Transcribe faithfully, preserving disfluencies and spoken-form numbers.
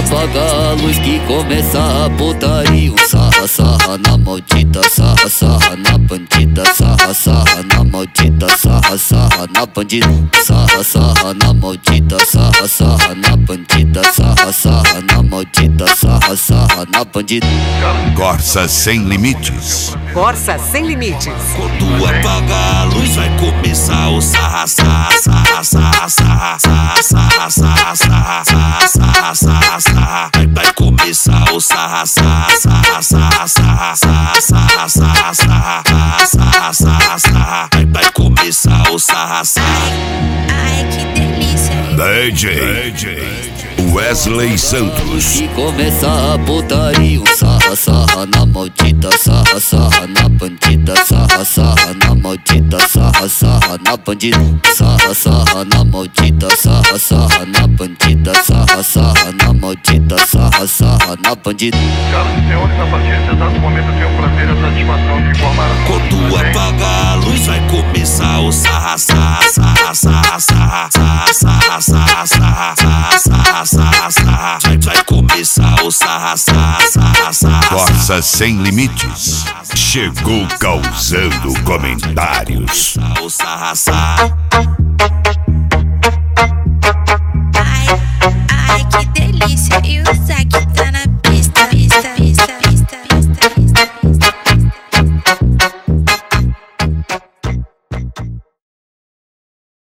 apaga a luz que começa a putaria. Sarra, sarra na maldita, sarra, sarra na bandida. Sarra, sarra na maldita, sarra, sarra na bandida. Sarra, sarra na maldita, sarra, sarra na bandida. Sarra, sarra na maldita, sarra, sarra na bandida. Corsa Sem Limites. Corsa Sem Limites. Quando apagar a luz vai começar o sarra, sarra, sarra, sarra, sarra, sarra, sarra, sarra, sarra, sarra, sarra, sarra. Vai, vai começar o sarra, sarra, sarra, sarra, sarra, sarra, sarra, sarra, sarra, sarra, sarra, sarra. Vai, vai começar o sarra, sarra. Ai, que delícia. D J Wesley Santos. Que começa a putaria. Sarra, sarra na maldita, sarra, sarra na bandida. Sarra, sarra na maldita, sarra, sarra na bandida. Sarra, sarra na maldita, sarra, sarra na bandida. Sarra, sarra na maldita, sarra, sarra na bandida. Senhoras e senhores, a partir desse exato momento eu tenho o prazer e a satisfação de informar. Quando apagar a luz vai começar o sarra, sarra, sarra, sarra, sarra, sarra, sarra, sarra, sarra, sarra, sarra, sarra. Vai, vai começar o sarra, sarra, sarra, sarra. Corsa Sem Limites. Chegou causando comentários. O sarra, sarra.